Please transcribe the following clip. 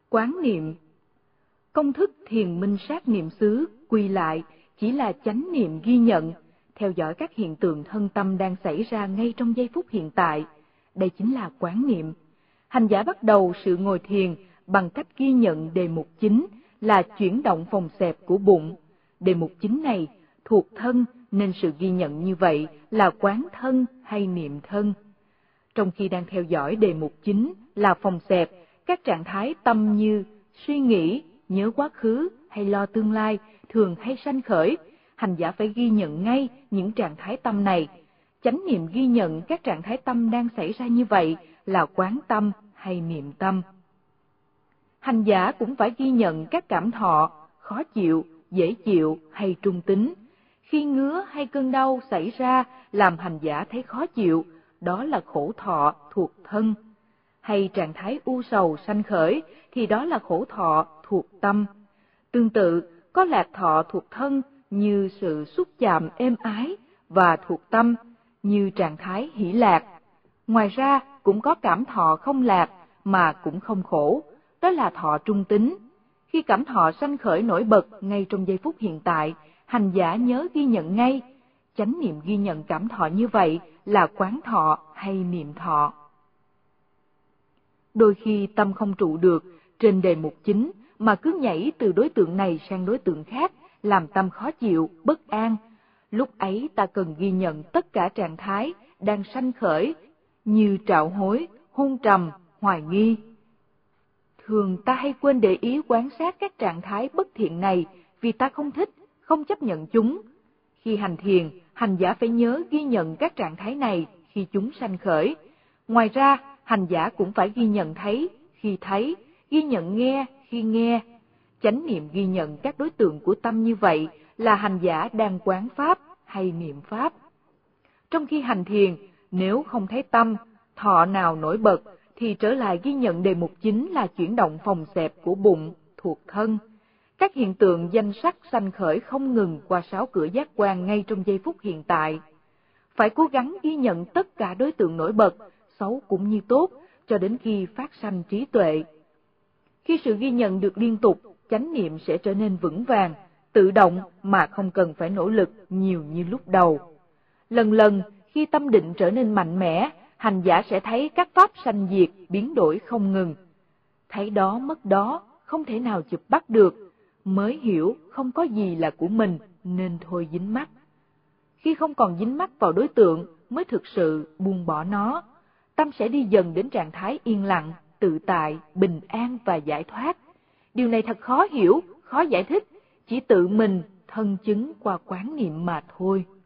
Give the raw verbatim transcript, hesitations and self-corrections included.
Quán niệm. Công thức thiền minh sát niệm xứ quy lại chỉ là chánh niệm ghi nhận, theo dõi các hiện tượng thân tâm đang xảy ra ngay trong giây phút hiện tại. Đây chính là quán niệm. Hành giả bắt đầu sự ngồi thiền bằng cách ghi nhận đề mục chính là chuyển động phòng xẹp của bụng. Đề mục chính này thuộc thân nên sự ghi nhận như vậy là quán thân hay niệm thân. Trong khi đang theo dõi đề mục chính là phòng xẹp, các trạng thái tâm như suy nghĩ, nhớ quá khứ hay lo tương lai thường hay sanh khởi. Hành giả phải ghi nhận ngay những trạng thái tâm này. Chánh niệm ghi nhận các trạng thái tâm đang xảy ra như vậy là quán tâm hay niệm tâm. Hành giả cũng phải ghi nhận các cảm thọ, khó chịu, dễ chịu hay trung tính. Khi ngứa hay cơn đau xảy ra làm hành giả thấy khó chịu, đó là khổ thọ thuộc thân. Hay trạng thái u sầu sanh khởi thì đó là khổ thọ thuộc tâm. Tương tự, có lạc thọ thuộc thân như sự xúc chạm êm ái và thuộc tâm như trạng thái hỷ lạc. Ngoài ra cũng có cảm thọ không lạc mà cũng không khổ, đó là thọ trung tính. Khi cảm thọ sanh khởi nổi bật ngay trong giây phút hiện tại, hành giả nhớ ghi nhận ngay. Chánh niệm ghi nhận cảm thọ như vậy là quán thọ hay niệm thọ. Đôi khi tâm không trụ được trên đề mục chính mà cứ nhảy từ đối tượng này sang đối tượng khác, làm tâm khó chịu, bất an. Lúc ấy ta cần ghi nhận tất cả trạng thái đang sanh khởi như trạo hối, hôn trầm, hoài nghi. Thường ta hay quên để ý quan sát các trạng thái bất thiện này vì ta không thích, không chấp nhận chúng. Khi hành thiền, hành giả phải nhớ ghi nhận các trạng thái này khi chúng sanh khởi. Ngoài ra, hành giả cũng phải ghi nhận thấy khi thấy, ghi nhận nghe khi nghe. Chánh niệm ghi nhận các đối tượng của tâm như vậy là hành giả đang quán pháp hay niệm pháp. Trong khi hành thiền, nếu không thấy tâm, thọ nào nổi bật, thì trở lại ghi nhận đề mục chính là chuyển động phòng xẹp của bụng, thuộc thân. Các hiện tượng danh sắc sanh khởi không ngừng qua sáu cửa giác quan ngay trong giây phút hiện tại. Phải cố gắng ghi nhận tất cả đối tượng nổi bật, xấu cũng như tốt, cho đến khi phát sanh trí tuệ. Khi sự ghi nhận được liên tục, chánh niệm sẽ trở nên vững vàng, tự động mà không cần phải nỗ lực nhiều như lúc đầu. Lần lần, khi tâm định trở nên mạnh mẽ, hành giả sẽ thấy các pháp sanh diệt biến đổi không ngừng. Thấy đó mất đó, không thể nào chụp bắt được, mới hiểu không có gì là của mình nên thôi dính mắc. Khi không còn dính mắc vào đối tượng mới thực sự buông bỏ nó, tâm sẽ đi dần đến trạng thái yên lặng, tự tại, bình an và giải thoát. Điều này thật khó hiểu, khó giải thích, chỉ tự mình thân chứng qua quán niệm mà thôi.